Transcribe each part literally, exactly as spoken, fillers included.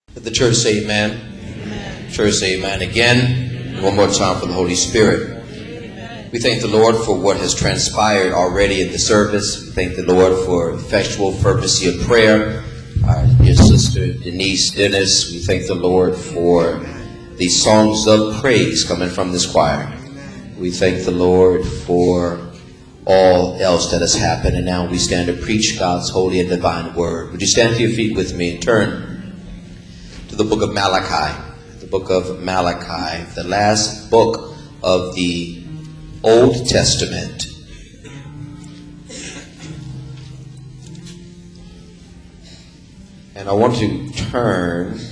Let the church say amen. Amen. Church say amen again. Amen. One more time for the Holy Spirit. Amen. We thank the Lord for what has transpired already in the service. We thank the Lord for effectual fervency of prayer. Our dear sister Denise Dennis, we thank the Lord for the songs of praise coming from this choir. We thank the Lord for all else that has happened. And now we stand to preach God's holy and divine word. Would you stand to your feet with me and turn to the book of Malachi, the book of Malachi, the last book of the Old Testament. And I want to turn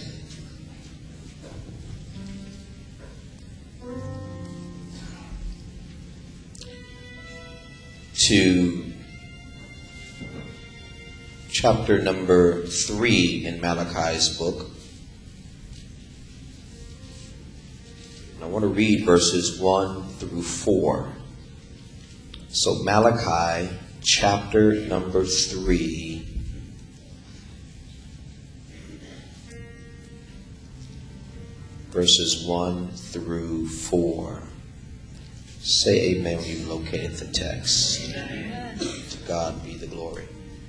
to chapter number three in Malachi's book. I want to read verses one through four. So Malachi chapter number three, verses one through four. Say amen when you've located the text. Amen. To God be the glory.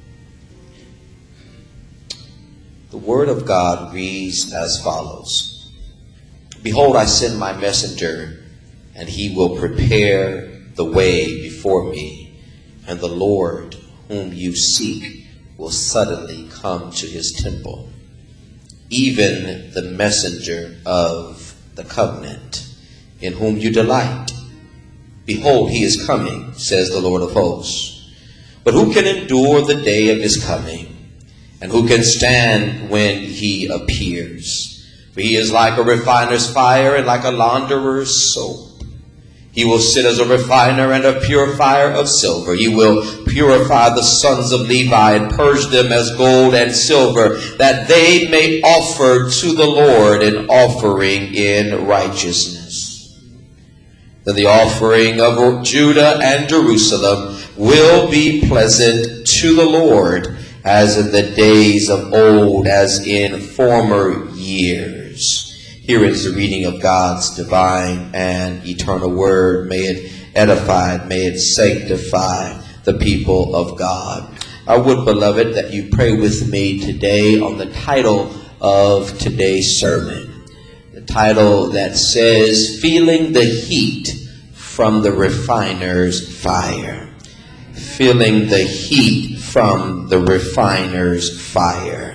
The word of God reads as follows. Behold, I send my messenger, and he will prepare the way before me. And the Lord whom you seek will suddenly come to his temple. Even the messenger of the covenant, in whom you delight. Behold, he is coming, says the Lord of hosts. But who can endure the day of his coming? And who can stand when he appears? For he is like a refiner's fire and like a launderer's soap. He will sit as a refiner and a purifier of silver. He will purify the sons of Levi and purge them as gold and silver, that they may offer to the Lord an offering in righteousness. Then the offering of Judah and Jerusalem will be pleasant to the Lord, as in the days of old, as in former years. Here is the reading of God's divine and eternal word. May it edify, may it sanctify the people of God. I would, beloved, that you pray with me today on the title of today's sermon. The title that says, Feeling the Heat from the Refiner's Fire. Feeling the heat from the refiner's fire.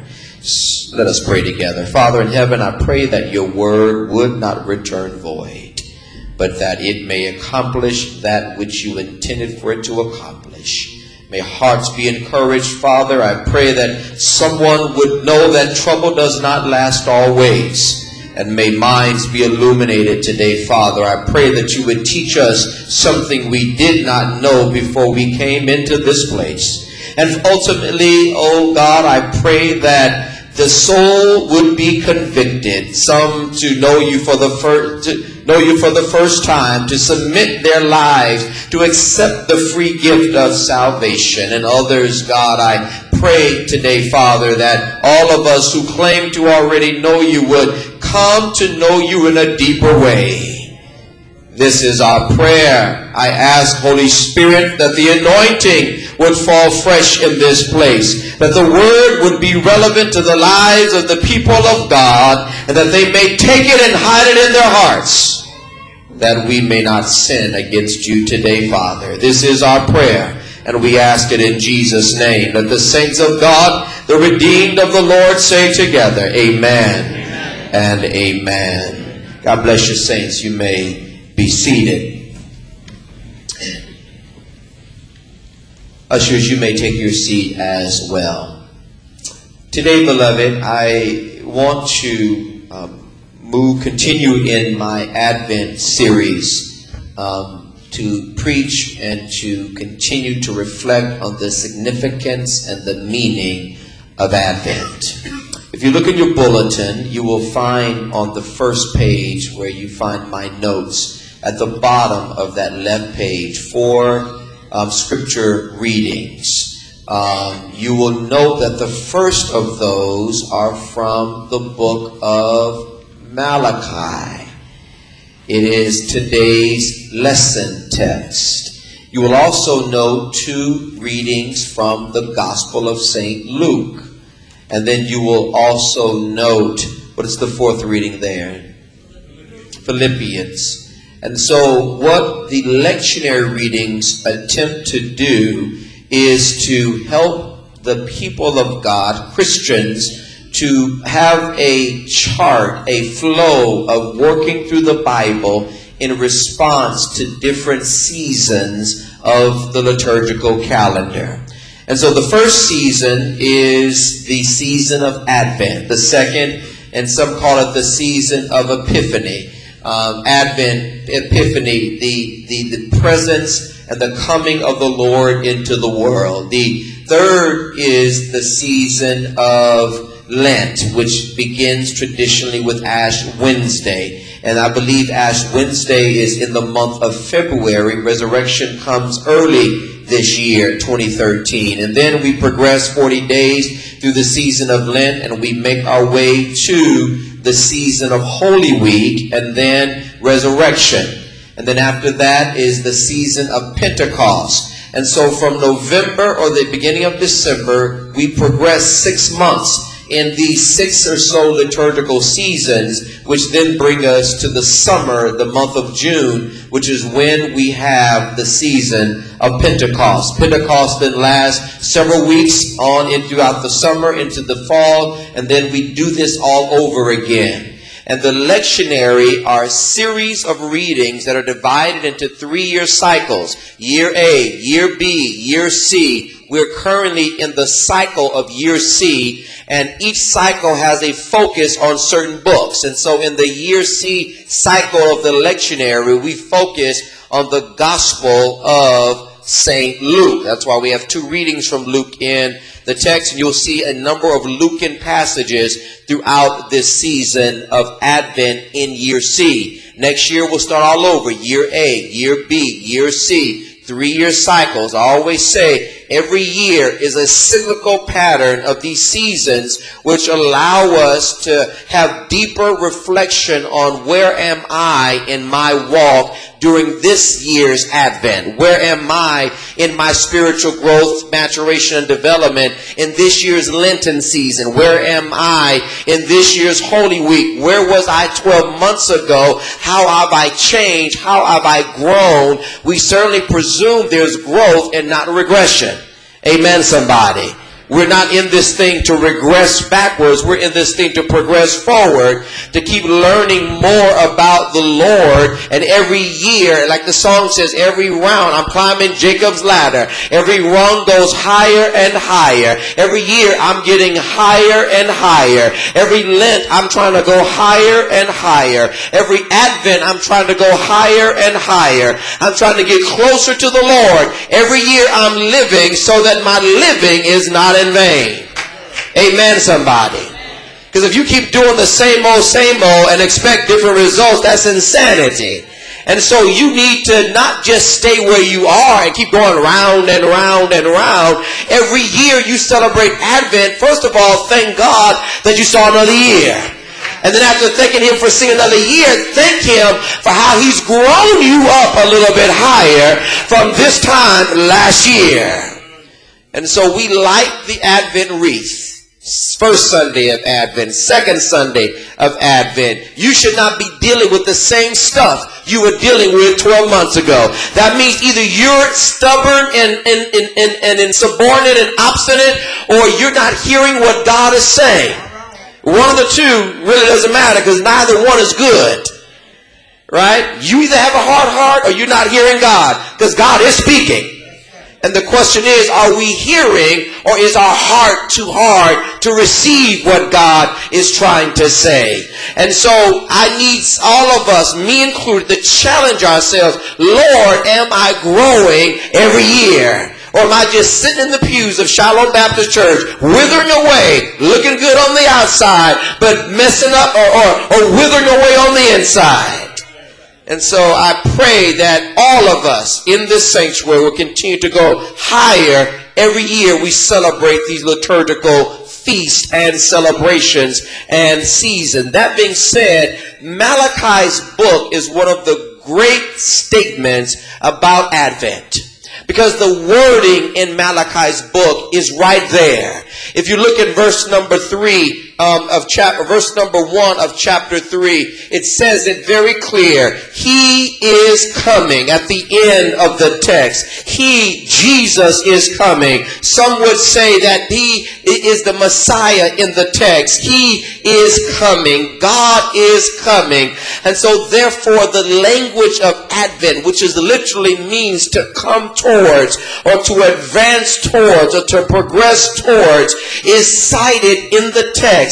Let us pray together. Father in heaven, I pray that your word would not return void, but that it may accomplish that which you intended for it to accomplish. May hearts be encouraged, Father. I pray that someone would know that trouble does not last always. And may minds be illuminated today, Father. I pray that you would teach us something we did not know before we came into this place. And ultimately, oh God, I pray that the soul would be convicted. Some to know you for the first, to know you for the first time, to submit their lives, to accept the free gift of salvation. And others, God, I pray today, Father, that all of us who claim to already know you would come to know you in a deeper way. This is our prayer. I ask, Holy Spirit, that the anointing would fall fresh in this place, that the word would be relevant to the lives of the people of God, and that they may take it and hide it in their hearts, that we may not sin against you today, Father. This is our prayer, and we ask it in Jesus' name. Let the saints of God, the redeemed of the Lord, say together, Amen, amen. And amen. God bless you, saints. You may be seated. Ushers, you may take your seat as well. Today, beloved, I want to um, move, continue in my Advent series um, to preach and to continue to reflect on the significance and the meaning of Advent. If you look in your bulletin, you will find on the first page where you find my notes, at the bottom of that left page, four um, scripture readings. Um, you will note that the first of those are from the book of Malachi. It is today's lesson text. You will also note two readings from the Gospel of Saint Luke. And then you will also note, what is the fourth reading there? Philippians. And so what the lectionary readings attempt to do is to help the people of God, Christians, to have a chart, a flow of working through the Bible in response to different seasons of the liturgical calendar. And so the first season is the season of Advent. The second, and some call it the season of Epiphany. Um, Advent, Epiphany, the, the, the presence and the coming of the Lord into the world. The third is the season of Lent, which begins traditionally with Ash Wednesday. And I believe Ash Wednesday is in the month of February. Resurrection comes early this year, twenty thirteen. And then we progress forty days through the season of Lent, and we make our way to the season of Holy Week, and then Resurrection. And then after that is the season of Pentecost. And so from November or the beginning of December, we progress six months in these six or so liturgical seasons, which then bring us to the summer, the month of June, which is when we have the season of Pentecost. Pentecost then lasts several weeks on in throughout the summer into the fall, and then we do this all over again. And the lectionary are a series of readings that are divided into three-year cycles. Year A, Year B, Year C. We're currently in the cycle of Year C, and each cycle has a focus on certain books. And so in the Year C cycle of the lectionary, we focus on the Gospel of Saint Luke. That's why we have two readings from Luke in the text, and you'll see a number of Lucan passages throughout this season of Advent in Year C. Next year we'll start all over. Year A, Year B, Year C. Three-year cycles. I always say every year is a cyclical pattern of these seasons which allow us to have deeper reflection on where am I in my walk during this year's Advent? Where am I in my spiritual growth, maturation, and development in this year's Lenten season? Where am I in this year's Holy Week? Where was I twelve months ago? How have I changed? How have I grown? We certainly presume there's growth and not regression. Amen, somebody. We're not in this thing to regress backwards. We're in this thing to progress forward, to keep learning more about the Lord. And every year, like the song says, every round, I'm climbing Jacob's ladder. Every rung goes higher and higher. Every year, I'm getting higher and higher. Every Lent, I'm trying to go higher and higher. Every Advent, I'm trying to go higher and higher. I'm trying to get closer to the Lord. Every year, I'm living so that my living is not in vain. Amen, somebody. Because if you keep doing the same old, same old and expect different results, that's insanity. And so you need to not just stay where you are and keep going round and round and round. Every year you celebrate Advent. First of all, thank God that you saw another year. And then after thanking him for seeing another year, thank him for how he's grown you up a little bit higher from this time last year. And so we light the Advent wreath. First Sunday of Advent, second Sunday of Advent. You should not be dealing with the same stuff you were dealing with twelve months ago. That means either you're stubborn and, and, and, and, and insubordinate and obstinate, or you're not hearing what God is saying. One of the two really doesn't matter, because neither one is good. Right? You either have a hard heart or you're not hearing God, because God is speaking. And the question is, are we hearing, or is our heart too hard to receive what God is trying to say? And so I need all of us, me included, to challenge ourselves. Lord, am I growing every year? Or am I just sitting in the pews of Shalom Baptist Church, withering away, looking good on the outside, but messing up or, or, or withering away on the inside? And so I pray that all of us in this sanctuary will continue to go higher every year we celebrate these liturgical feasts and celebrations and season. That being said, Malachi's book is one of the great statements about Advent, because the wording in Malachi's book is right there. If you look at verse number three um, of chapter, verse number one of chapter three, it says it very clear. He is coming at the end of the text. He, Jesus, is coming. Some would say that he is the Messiah in the text. He is coming. God is coming. And so therefore the language of Advent, which is literally means to come towards or to advance towards or to progress towards, is cited in the text.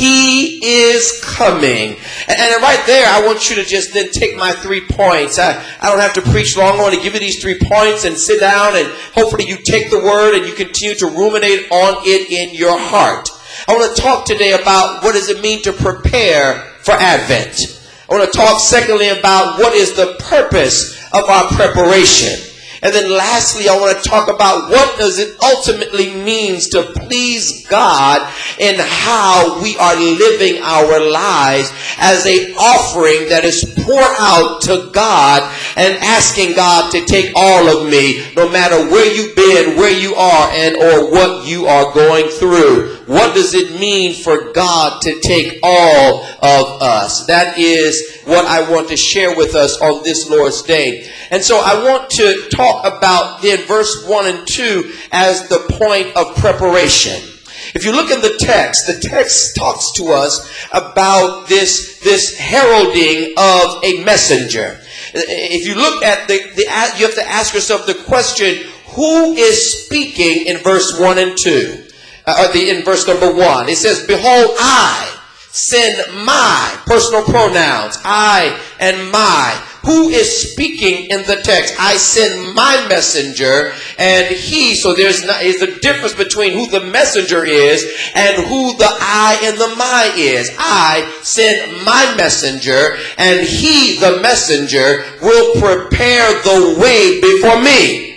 He is coming. And, and right there, I want you to just then take my three points. I, I don't have to preach long. I want to give you these three points and sit down, and hopefully you take the word and you continue to ruminate on it in your heart. I want to talk today about what does it mean to prepare for Advent. I want to talk secondly about what is the purpose of our preparation. And then lastly, I want to talk about what does it ultimately means to please God and how we are living our lives as an offering that is poured out to God and asking God to take all of me, no matter where you've been, where you are, and or what you are going through. What does it mean for God to take all of us? That is what I want to share with us on this Lord's Day. And so I want to talk about then verse one and two as the point of preparation. If you look in the text, the text talks to us about this, this heralding of a messenger. If you look at the, the, you have to ask yourself the question, who is speaking in verse one and two? Uh, or the, in verse number one, it says, behold, I send my personal pronouns, I and my. Who is speaking in the text? I send my messenger and he. So there's not, is a difference between who the messenger is and who the I and the my is. I send my messenger and he, the messenger, will prepare the way before me.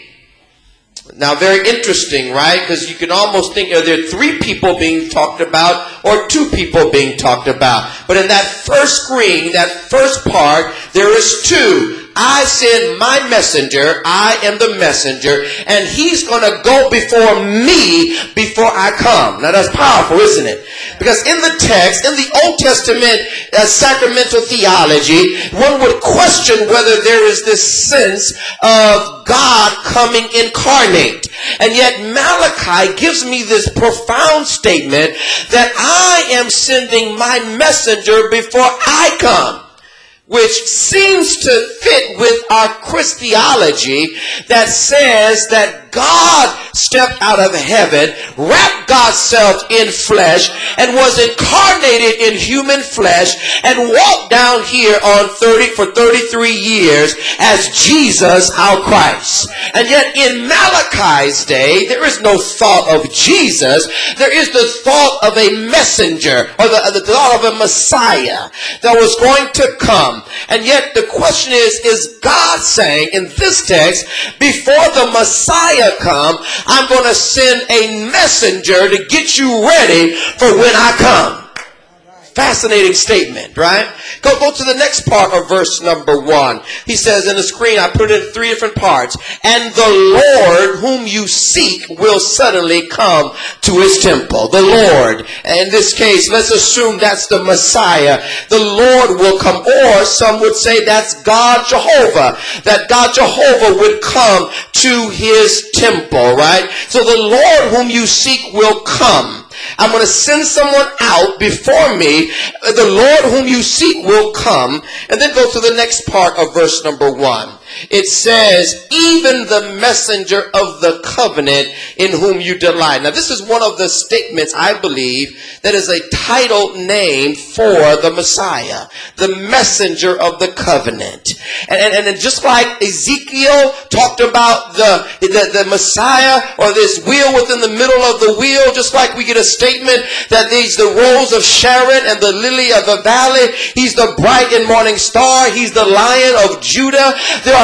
Now, very interesting, right? Because you can almost think, are there three people being talked about or two people being talked about? But in that first screen, that first part, there is two. I send my messenger, I am the messenger, and he's going to go before me before I come. Now that's powerful, isn't it? Because in the text, in the Old Testament uh, sacramental theology, one would question whether there is this sense of God coming incarnate. And yet Malachi gives me this profound statement that I am sending my messenger before I come, which seems to fit with our Christology that says that God stepped out of heaven, wrapped God's self in flesh, and was incarnated in human flesh, and walked down here on thirty for thirty-three years as Jesus our Christ. And yet in Malachi's day, there is no thought of Jesus. There is the thought of a messenger, or the, the thought of a Messiah that was going to come. And yet the question is, is God saying in this text, before the Messiah come, I'm going to send a messenger to get you ready for when I come. Fascinating statement, right? Go, go to the next part of verse number one. He says in the screen, I put it in three different parts. And the Lord whom you seek will suddenly come to his temple. The Lord. In this case, let's assume that's the Messiah. The Lord will come. Or some would say that's God Jehovah. That God Jehovah would come to his temple, right? So the Lord whom you seek will come. I'm going to send someone out before me. The Lord whom you seek will come. And then go to the next part of verse number one. It says, even the messenger of the covenant in whom you delight. Now, this is one of the statements, I believe, that is a title name for the Messiah. The messenger of the covenant. And, and, and just like Ezekiel talked about the, the, the Messiah, or this wheel within the middle of the wheel, just like we get a statement that he's the rose of Sharon and the lily of the valley. He's the bright and morning star. He's the Lion of Judah. There are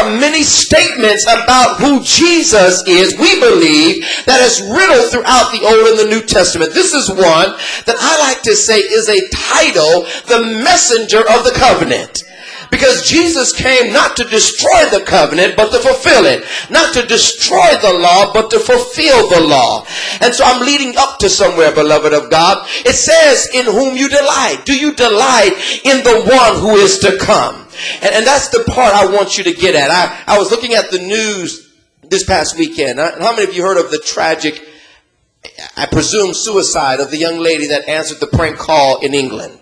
are many statements about who Jesus is, we believe, that is riddled throughout the Old and the New Testament. This is one that I like to say is a title, the messenger of the covenant. Because Jesus came not to destroy the covenant, but to fulfill it. Not to destroy the law, but to fulfill the law. And so I'm leading up to somewhere, beloved of God. It says, in whom you delight. Do you delight in the one who is to come? And, and that's the part I want you to get at. I, I was looking at the news this past weekend. How many of you heard of the tragic, I presume, suicide of the young lady that answered the prank call in England?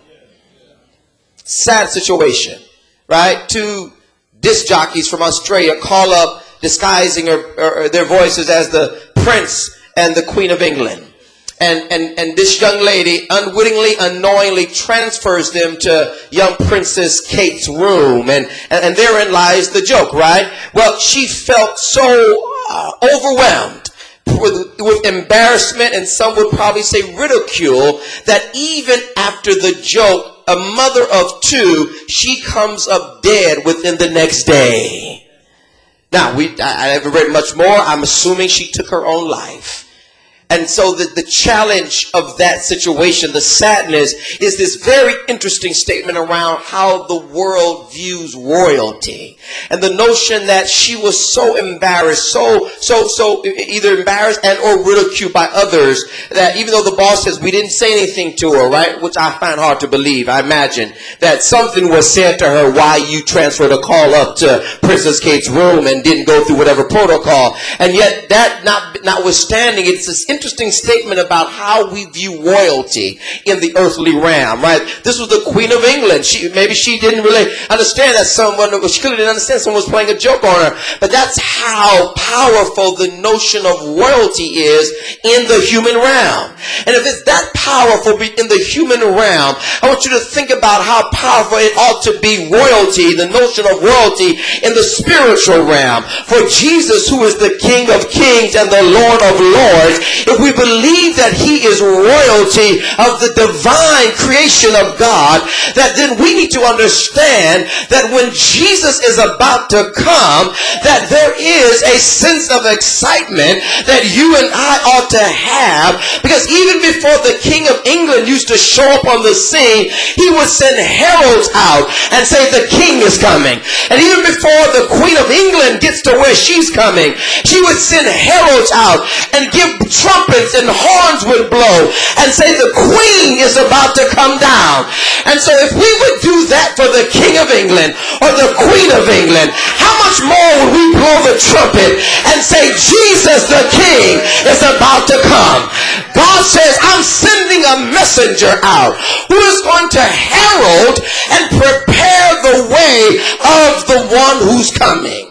Sad situation. Right? Two disc jockeys from Australia call up disguising or, or, or their voices as the Prince and the Queen of England. And, and, and this young lady unwittingly, unknowingly transfers them to young Princess Kate's room. And, and, and therein lies the joke, right? Well, she felt so uh, overwhelmed with, with embarrassment, and some would probably say ridicule, that even after the joke, a mother of two, she comes up dead within the next day. Now, we, I, I haven't read much more. I'm assuming she took her own life. And so the, the challenge of that situation, the sadness, is this very interesting statement around how the world views royalty. And the notion that she was so embarrassed, so, so, so either embarrassed and or ridiculed by others, that even though the boss says we didn't say anything to her, right? Which I find hard to believe. I imagine that something was said to her why you transferred a call up to Princess Kate's room and didn't go through whatever protocol. And yet that not, notwithstanding, it's this interesting statement about how we view royalty in the earthly realm, right? This was the Queen of England. She, maybe she didn't really understand that someone, she clearly didn't understand someone was playing a joke on her. But that's how powerful the notion of royalty is in the human realm. And if it's that powerful in the human realm, I want you to think about how powerful it ought to be royalty, the notion of royalty in the spiritual realm. For Jesus, who is the King of Kings and the Lord of Lords, if we believe that he is royalty of the divine creation of God, that then we need to understand that when Jesus is about to come, that there is a sense of excitement that you and I ought to have, because even before the King of England used to show up on the scene, he would send heralds out and say the king is coming. And even before the Queen of England gets to where she's coming, she would send heralds out and give trumpets and horns would blow and say the Queen is about to come down. And so if we would do that for the King of England or the Queen of England, how much more would we blow the trumpet and say Jesus the King is about to come? God says, I'm sending a messenger out who is going to herald and prepare the way of the one who's coming.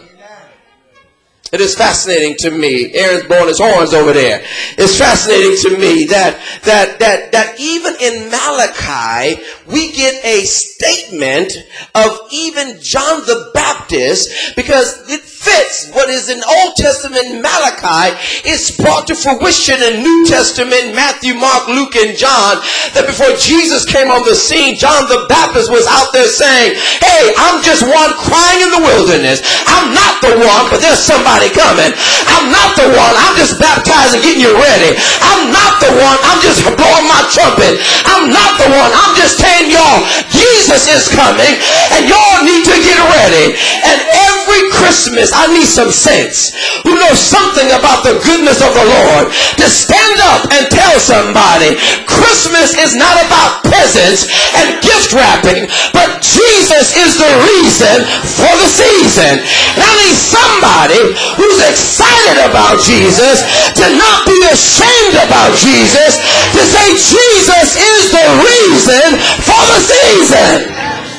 It is fascinating to me. Aaron's blowing his horns over there. It's fascinating to me that, that, that, that even in Malachi, we get a statement of even John the Baptist, because it fits what is in Old Testament Malachi is brought to fruition in New Testament Matthew, Mark, Luke, and John. That before Jesus came on the scene, John the Baptist was out there saying, hey, I'm just one crying in the wilderness. I'm not the one, but there's somebody coming. I'm not the one. I'm just baptizing, getting you ready. I'm not the one. I'm just blowing my trumpet. I'm not the one. I'm just telling y'all Jesus is coming and y'all need to get ready. And every Christmas I need some saints who know something about the goodness of the Lord to stand up and tell somebody Christmas is not about presents and gift wrapping, but Jesus is the reason for the season. And I need somebody who's excited about Jesus to not be ashamed about Jesus, to say Jesus is the reason for the season.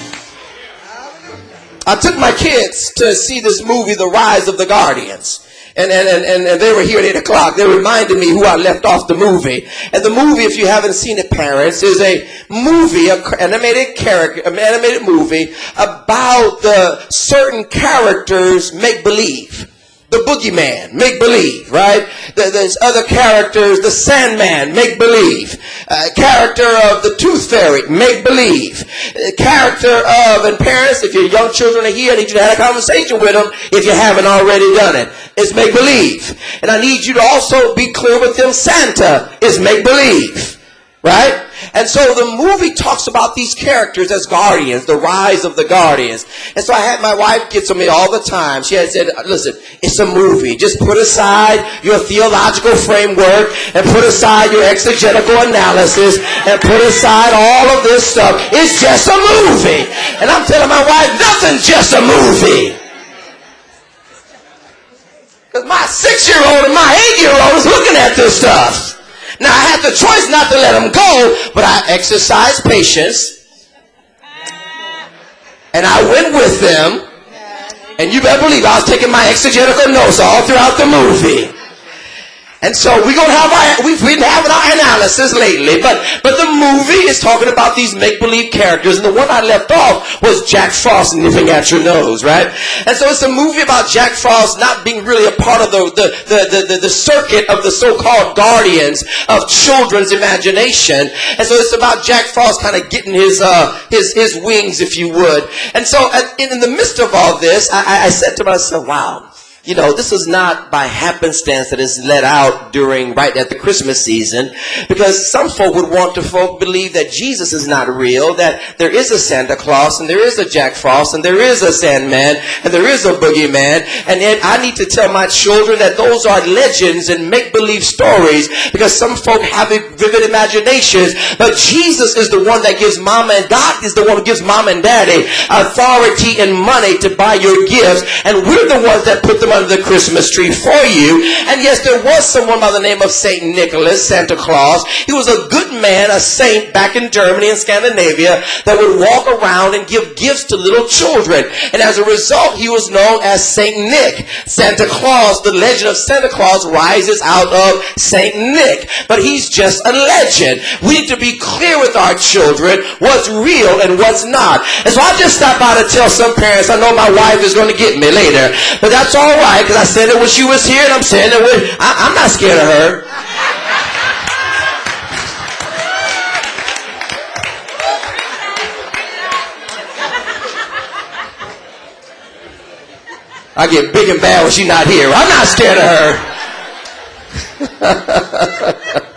I took my kids to see this movie, The Rise of the Guardians. And, and, and, and they were here at eight o'clock. They reminded me who I left off the movie. And the movie, if you haven't seen it, parents, is a movie, an animated character, an animated movie about the certain characters make believe. the boogeyman, make believe, right? There's other characters, the Sandman, make believe. Uh, character of the Tooth Fairy, make believe. Uh, character of, and parents, if your young children are here, I need you to have a conversation with them if you haven't already done it. It's make believe. And I need you to also be clear with them. Santa is make believe, right? And so the movie talks about these characters as guardians, the rise of the guardians. And so I had my wife get to me all the time. She had said, listen, it's a movie. Just put aside your theological framework and put aside your exegetical analysis and put aside all of this stuff. It's just a movie. And I'm telling my wife, nothing's just a movie. Because my six-year-old and my eight-year-old is looking at this stuff. Now, I had the choice not to let them go, but I exercised patience. And I went with them. And you better believe I was taking my exegetical notes all throughout the movie. And so we're going to have our, we've been having our analysis lately, but, but the movie is talking about these make-believe characters, and the one I left off was Jack Frost nipping at your nose, right? And so it's a movie about Jack Frost not being really a part of the, the, the, the, the, the circuit of the so-called guardians of children's imagination. And so it's about Jack Frost kind of getting his, uh, his, his wings, if you would. And so at, in, in the midst of all this, I, I said to myself, wow. You know, this is not by happenstance that it's let out during, right at the Christmas season, because some folk would want to folk believe that Jesus is not real, that there is a Santa Claus, and there is a Jack Frost, and there is a Sandman, and there is a boogeyman, and yet I need to tell my children that those are legends and make-believe stories, because some folk have vivid imaginations, but Jesus is the one that gives mama, and God is the one who gives mom and daddy authority and money to buy your gifts, and we're the ones that put them under the Christmas tree for you. And yes, there was someone by the name of Saint Nicholas, Santa Claus. He was a good man, a saint back in Germany and Scandinavia that would walk around and give gifts to little children. And as a result, he was known as Saint Nick. Santa Claus, the legend of Santa Claus rises out of Saint Nick. But he's just a legend. We need to be clear with our children what's real and what's not. And so I just stopped by to tell some parents, I know my wife is going to get me later, but that's all right. Because I said it when she was here, and I'm saying it when I, I'm not scared of her. I get big and bad when she's not here. I'm not scared of her.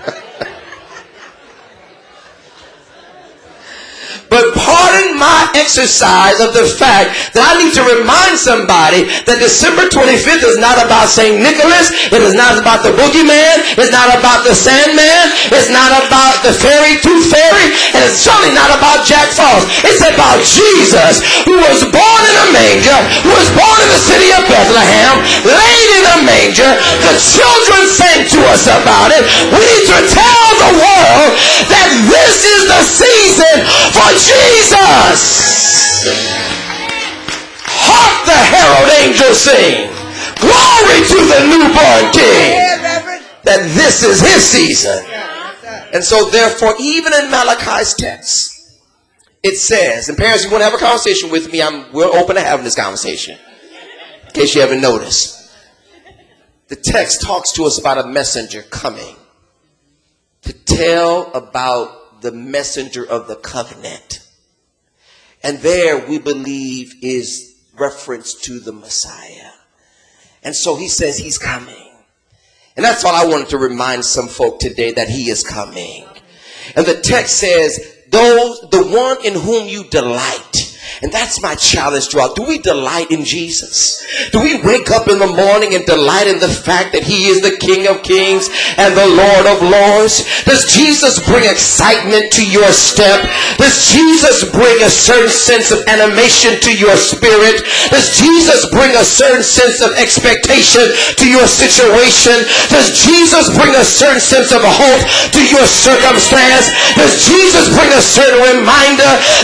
But pardon my exercise of the fact that I need to remind somebody that December twenty-fifth is not about Saint Nicholas. It is not about the boogeyman. It's not about the Sandman. It's not about the fairy, tooth fairy. And it's certainly not about Jack Frost. It's about Jesus, who was born in a manger, who was born in the city of Bethlehem, laid in a manger. The children sang to us about it. We need to tell the world that this is the season for Jesus. Hark the herald angels sing. Glory to the newborn King. That this is his season. And so therefore, even in Malachi's text, it says, and parents, if you want to have a conversation with me, I'm we're open to having this conversation. In case you haven't noticed. The text talks to us about a messenger coming to tell about the messenger of the covenant. And there we believe is reference to the Messiah. And so he says he's coming. And that's all I wanted to remind some folk today, that he is coming. And the text says, those, the one in whom you delight. And that's my challenge to all. Do we delight in Jesus? Do we wake up in the morning and delight in the fact that he is the King of Kings and the Lord of Lords? Does Jesus bring excitement to your step? Does Jesus bring a certain sense of animation to your spirit? Does Jesus bring a certain sense of expectation to your situation? Does Jesus bring a certain sense of hope to your circumstance? Does Jesus bring a certain reminder that this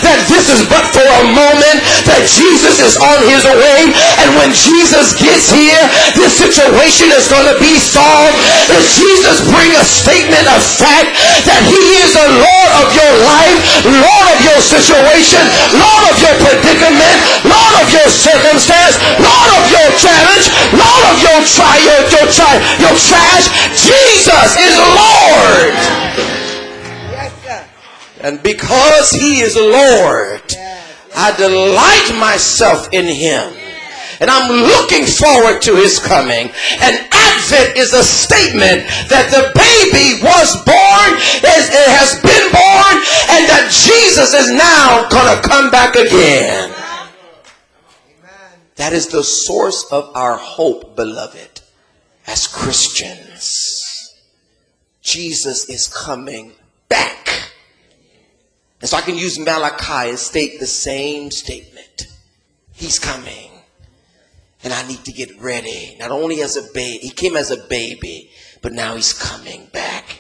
this is but for a moment, that Jesus is on his way. And when Jesus gets here, this situation is going to be solved. Does Jesus bring a statement of fact that he is the Lord of your life, Lord of your situation, Lord of your predicament, Lord of your circumstance, Lord of your challenge, Lord of your try, your, your, try, your trash? Jesus is Lord. Yes, sir. And because he is Lord, I delight myself in him. And I'm looking forward to his coming. And Advent is a statement that the baby was born, is, it has been born, and that Jesus is now going to come back again. That is the source of our hope, beloved, as Christians. Jesus is coming back. And so I can use Malachi and state the same statement. He's coming. And I need to get ready. Not only as a baby, he came as a baby, but now he's coming back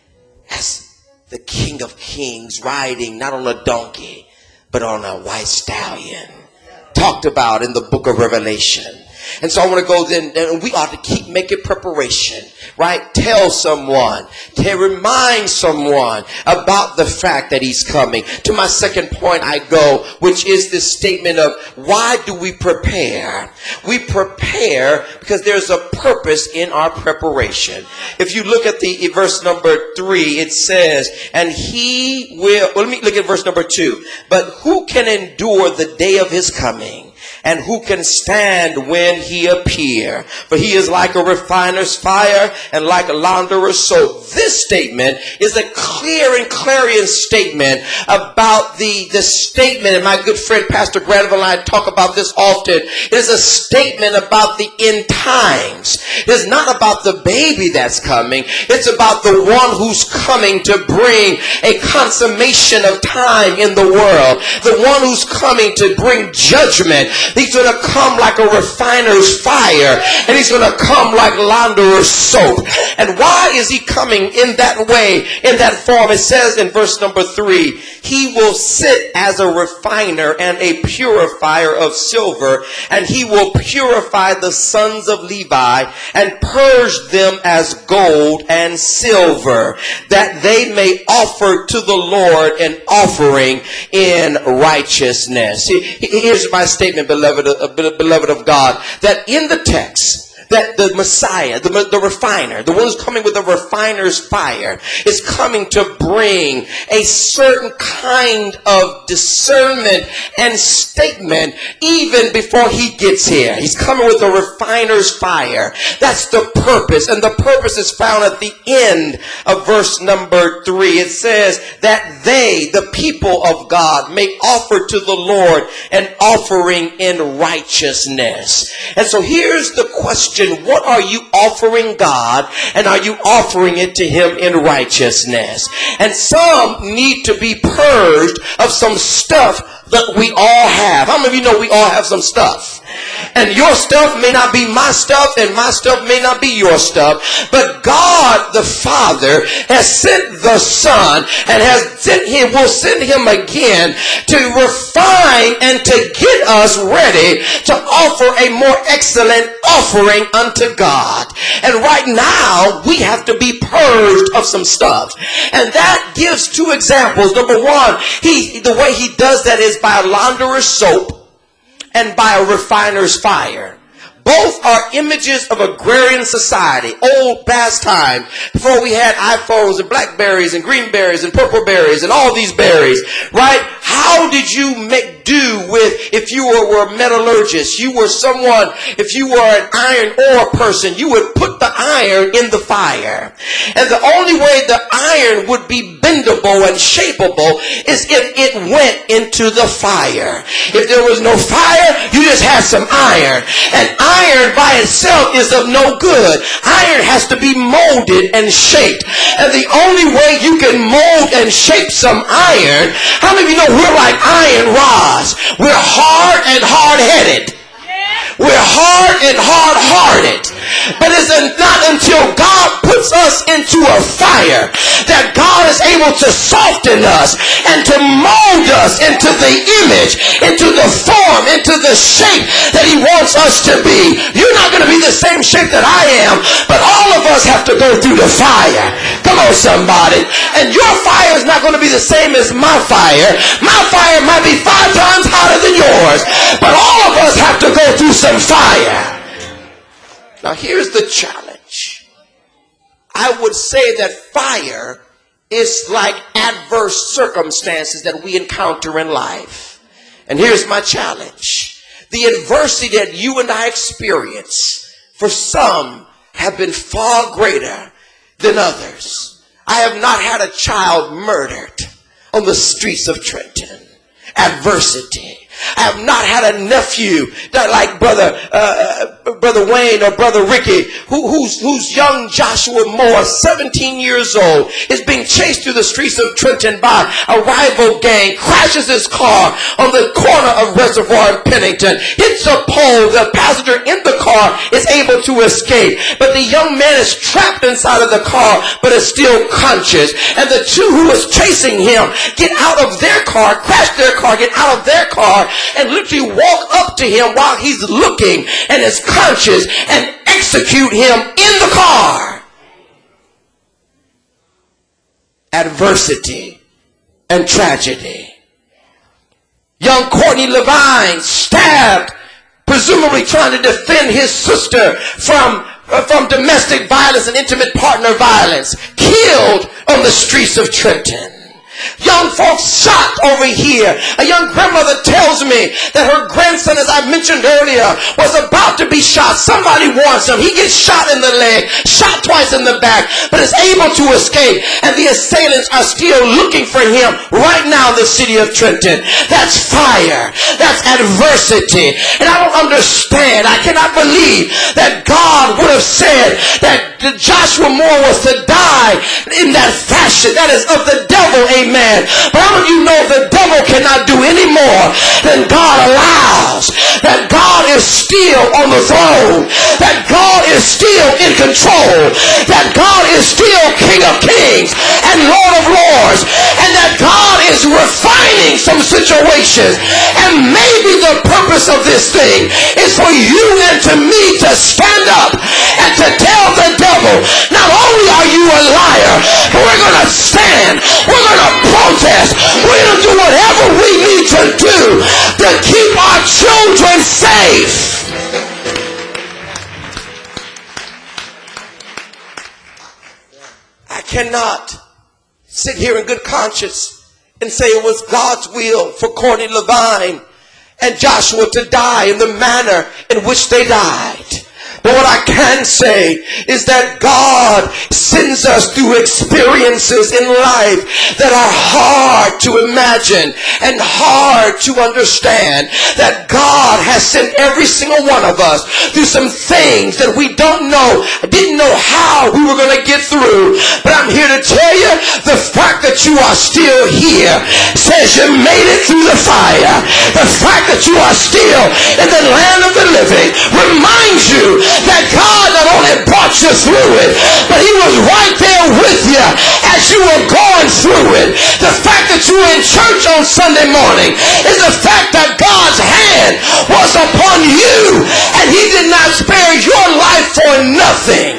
as the King of Kings, riding not on a donkey, but on a white stallion. Talked about in the book of Revelation. And so I want to go then, and we ought to keep making preparation, right? Tell someone, to remind someone about the fact that he's coming. To my second point I go, which is this statement of why do we prepare? We prepare because there's a purpose in our preparation. If you look at the verse number three, it says, and he will, well, let me look at verse number two. But who can endure the day of his coming? And who can stand when he appear? For he is like a refiner's fire and like a launderer's soap. This statement is a clear and clarion statement about the, the statement, and my good friend Pastor Granville and I talk about this often. It is a statement about the end times. It is not about the baby that's coming. It's about the one who's coming to bring a consummation of time in the world. The one who's coming to bring judgment. He's going to come like a refiner's fire, and he's going to come like launderer's soap. And why is he coming in that way, in that form? It says in verse number three, he will sit as a refiner and a purifier of silver, and he will purify the sons of Levi and purge them as gold and silver, that they may offer to the Lord an offering in righteousness. Here's my statement, beloved. Beloved, beloved of God, that in the text, that the Messiah, the, the refiner, the one who's coming with a refiner's fire, is coming to bring a certain kind of discernment and statement even before he gets here. He's coming with a refiner's fire. That's the purpose, and the purpose is found at the end of verse number three. It says that they, the people of God, may offer to the Lord an offering in righteousness. And so here's the question. What are you offering God, and are you offering it to him in righteousness? And some need to be purged of some stuff that we all have. How many of you know we all have some stuff? And your stuff may not be my stuff, and my stuff may not be your stuff. But God the Father has sent the Son, and has sent him, will send him again to refine and to get us ready to offer a more excellent offering unto God. And right now we have to be purged of some stuff. And that gives two examples. Number one, he the way he does that is by a launderer's soap and by a refiner's fire. Both are images of agrarian society, old past time, before we had iPhones and Blackberries and Greenberries and Purple Berries and all these berries, right? How did you make do with, if you were, were a metallurgist, you were someone, if you were an iron ore person, you would put the iron in the fire. And the only way the iron would be bendable and shapeable is if it went into the fire. If there was no fire, you just had some iron. And iron by itself is of no good. Iron has to be molded and shaped. And the only way you can mold and shape some iron, how many of you know we're like iron rods? We're hard and hard-headed. We're hard and hard-hearted. But it's not until God puts us into a fire that God is able to soften us and to mold us into the image, into the form, into the shape that he wants us to be. You're not going to be the same shape that I am, but all of us have to go through the fire. Come on, somebody. And your fire is not going to be the same as my fire. My fire might be five times hotter than yours, but all of us have to go through some fire. Now here's the challenge. I would say that fire is like adverse circumstances that we encounter in life. And here's my challenge. The adversity that you and I experience, for some, have been far greater than others. I have not had a child murdered on the streets of Trenton. Adversity. I have not had a nephew that like brother uh, brother Wayne or brother Ricky, who, who's, who's young Joshua Moore, seventeen years old, is being chased through the streets of Trenton by a rival gang, crashes his car on the corner of Reservoir and Pennington, hits a pole. The passenger in the car is able to escape, but the young man is trapped inside of the car but is still conscious. And the two who was chasing him get out of their car, crash their car, get out of their car, and literally walk up to him while he's looking and is conscious and execute him in the car. Adversity and tragedy. Young Courtney Levine stabbed, presumably trying to defend his sister from uh, from domestic violence and intimate partner violence, killed on the streets of Trenton. Young folks shot over here. A young grandmother tells me that her grandson, as I mentioned earlier, was about to be shot. Somebody warns him. He gets shot in the leg, shot twice in the back, but is able to escape. And the assailants are still looking for him right now in the city of Trenton. That's fire. That's adversity. And I don't understand. I cannot believe that God would have said that Joshua Moore was to die in that fashion. That is of the devil, amen. But how many of you know the devil cannot do any more than God allows? That God is still on the throne. That God is still in control. That God is still King of Kings and Lord of Lords. And that God is refining some situations. And maybe the purpose of this thing is for you and to me to stand up and to tell the devil, not only are you a liar, but we're going to stand. We're going to protest. We're going to do whatever we need to do to keep our children safe. I cannot sit here in good conscience and say it was God's will for Courtney Levine and Joshua to die in the manner in which they died. But what I can say is that God sends us through experiences in life that are hard to imagine and hard to understand. That God has sent every single one of us through some things that we don't know, didn't know how we were going to get through. But I'm here to tell you, the fact that you are still here says you made it through the fire. The fact that you are still in the land of the living reminds you that God not only brought you through it, but he was right there with you as you were going through it. The fact that you were in church on Sunday morning is the fact that God's hand was upon you and he did not spare your life for nothing.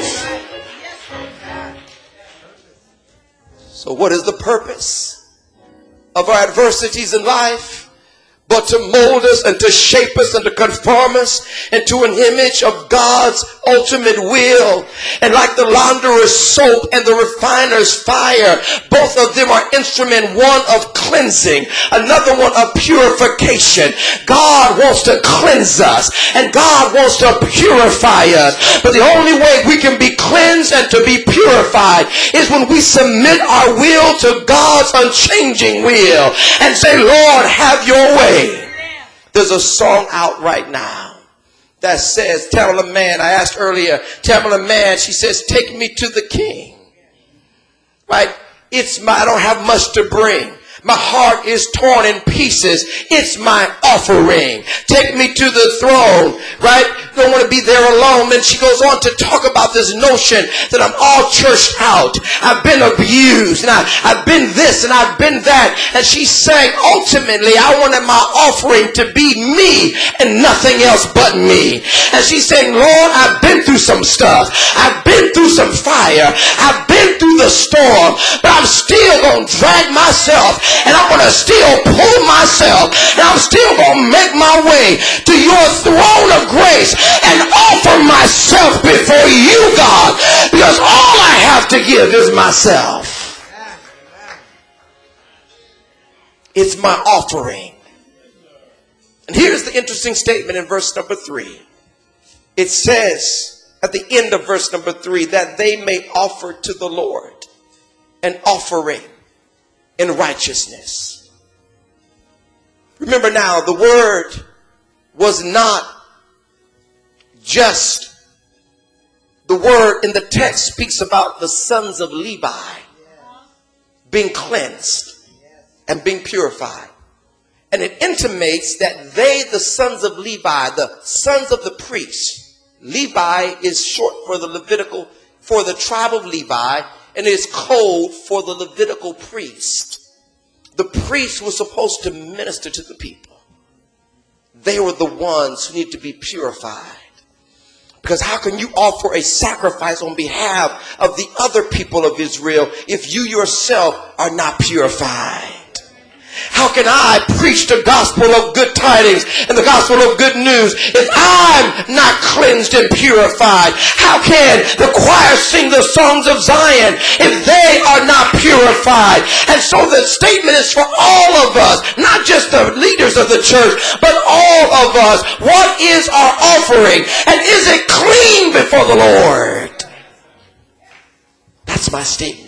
So what is the purpose of our adversities in life? But to mold us and to shape us and to conform us into an image of God's ultimate will. And like the launderer's soap and the refiner's fire, both of them are instrument, one of cleansing, another one of purification. God wants to cleanse us and God wants to purify us. But the only way we can be cleansed and to be purified is when we submit our will to God's unchanging will and say, Lord, have your way. There's a song out right now that says, Tamala Man, I asked earlier, Tamala Man, she says, take me to the King. Right? It's my, I don't have much to bring. My heart is torn in pieces. It's my offering. Take me to the throne, right? don't want to be there alone. Then she goes on to talk about this notion that I'm all churched out. I've been abused, and I, I've been this, and I've been that. And she's saying, ultimately, I wanted my offering to be me and nothing else but me. And she's saying, Lord, I've been through some stuff. I've been through some fire. I've been through the storm, but I'm still going to drag myself, and I'm going to still pull myself, and I'm still going to make my way to your throne of grace and offer myself before you, God, because all I have to give is myself. It's my offering. And here's the interesting statement in verse number three. It says at the end of verse number three that they may offer to the Lord an offering in righteousness. Remember now, the word was not just, the word in the text speaks about the sons of Levi being cleansed and being purified. And it intimates that they, the sons of Levi, the sons of the priests, Levi is short for the Levitical, for the tribe of Levi, and it is code for the Levitical priest. The priest was supposed to minister to the people. They were the ones who need to be purified. Because how can you offer a sacrifice on behalf of the other people of Israel if you yourself are not purified? How can I preach the gospel of good tidings and the gospel of good news if I'm not cleansed and purified? How can the choir sing the songs of Zion if they are not purified? And so the statement is for all of us, not just the leaders of the church, but all of us. What is our offering? And is it clean before the Lord? That's my statement.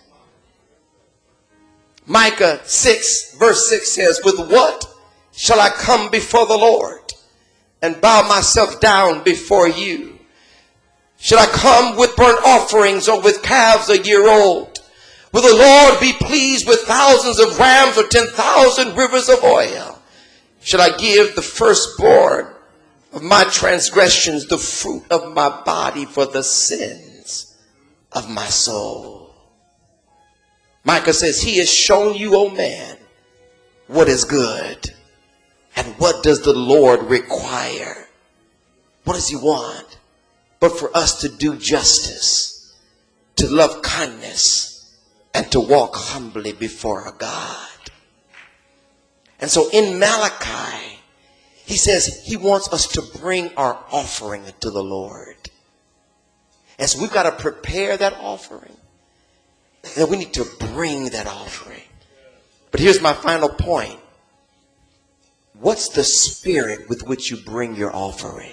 Micah six verse six says, with what shall I come before the Lord and bow myself down before you? Shall I come with burnt offerings or with calves a year old? Will the Lord be pleased with thousands of rams or ten thousand rivers of oil? Shall I give the firstborn of my transgressions, the fruit of my body, for the sins of my soul? Micah says, he has shown you, O man, what is good. And what does the Lord require? What does he want? But for us to do justice, to love kindness, and to walk humbly before our God. And so in Malachi, he says he wants us to bring our offering to the Lord. And so we've got to prepare that offering. And we need to bring that offering. But here's my final point. What's the spirit with which you bring your offering?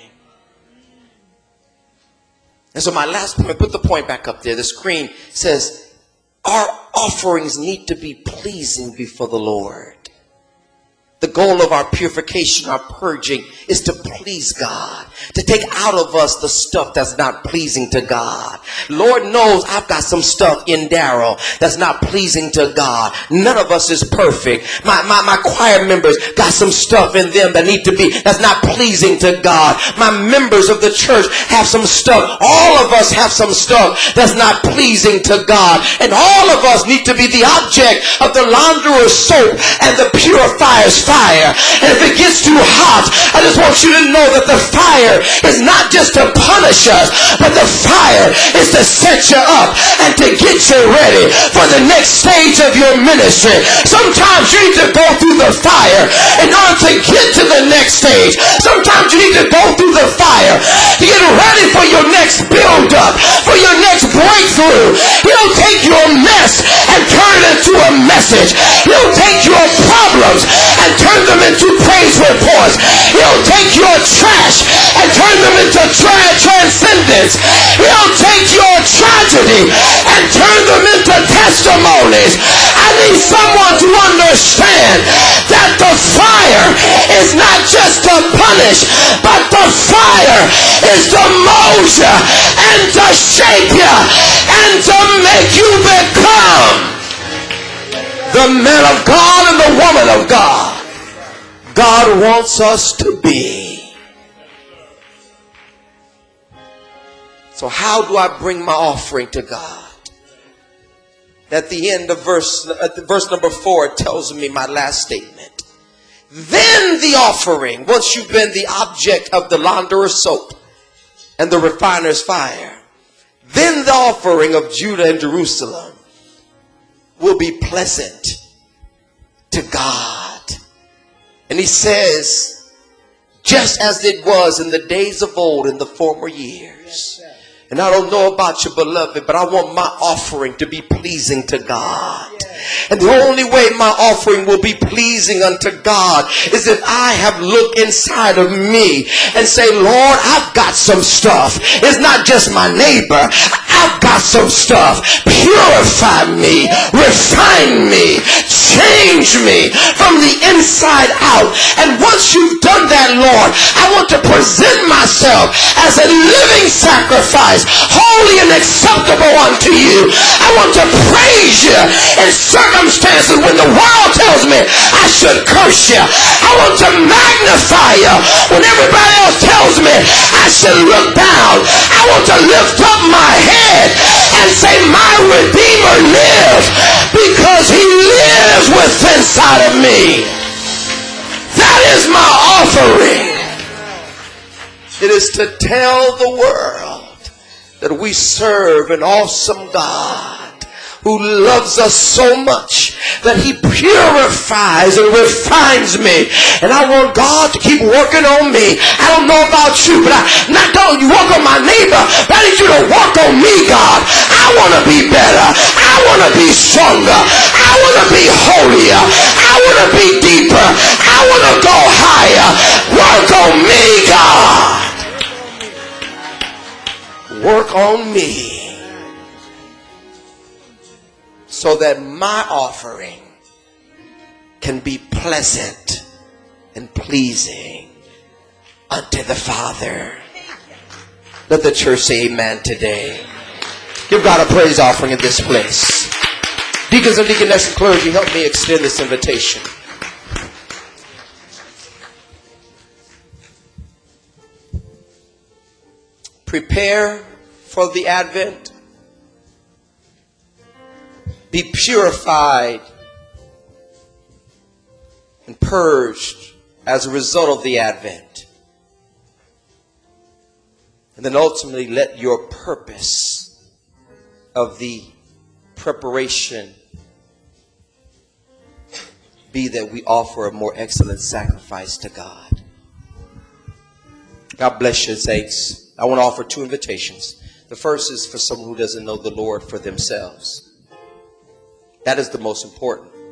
And so my last point, put the point back up there. The screen says our offerings need to be pleasing before the Lord. The goal of our purification, our purging, is to please God, to take out of us the stuff that's not pleasing to God. Lord knows I've got some stuff in Darrell that's not pleasing to God. None of us is perfect. My, my, my choir members got some stuff in them that need to be, that's not pleasing to God. My members of the church have some stuff. All of us have some stuff that's not pleasing to God. And all of us need to be the object of the launderer's soap and the purifier's fire. And if it gets too hot, I just want you to know that the fire is not just to punish us, but the fire is to set you up and to get you ready for the next stage of your ministry. Sometimes you need to go through the fire in order to get to the next stage. Sometimes you need to go through the fire to get ready for your next build up, for your next breakthrough. He'll take your mess and turn it into a message. He'll take your problems and turn them into praise reports. He'll take your trash and turn them into tra- transcendence. He'll take your tragedy and turn them into testimonies. I need someone to understand that the fire is not just to punish, but the fire is to mold you and to shape you and to make you become the man of God and the woman of God God wants us to be. So how do I bring my offering to God? At the end of verse, at the verse number four, it tells me my last statement. Then the offering, once you've been the object of the launderer's soap and the refiner's fire, then the offering of Judah and Jerusalem will be pleasant to God. And he says, just as it was in the days of old in the former years. And I don't know about you, beloved, but I want my offering to be pleasing to God. And the only way my offering will be pleasing unto God is if I have looked inside of me and say, Lord, I've got some stuff. It's not just my neighbor. I've got some stuff. Purify me, refine me, change me from the inside out. And once you've done that, Lord, I want to present myself as a living sacrifice, holy and acceptable unto you. I want to praise you in circumstances when the world tells me I should curse you. I want to magnify you when everybody else tells me I should look down. I want to lift up my head and say, my Redeemer lives, because he lives within inside of me. That is my offering. It is to tell the world that we serve an awesome God who loves us so much that he purifies and refines me. And I want God to keep working on me. I don't know about you, but I not don't you work on my neighbor, but I need you to work on me, God. I want to be better. I want to be stronger. I want to be holier. I want to be deeper. I want to go higher. Work on me, God. Work on me. So that my offering can be pleasant and pleasing unto the Father. Let the church say amen today. Give God a praise offering in this place. Deacons and deaconess and clergy, help me extend this invitation. Prepare for the Advent. Be purified and purged as a result of the Advent. And then ultimately let your purpose of the preparation be that we offer a more excellent sacrifice to God. God bless you, saints. I want to offer two invitations. The first is for someone who doesn't know the Lord for themselves. That is the most important.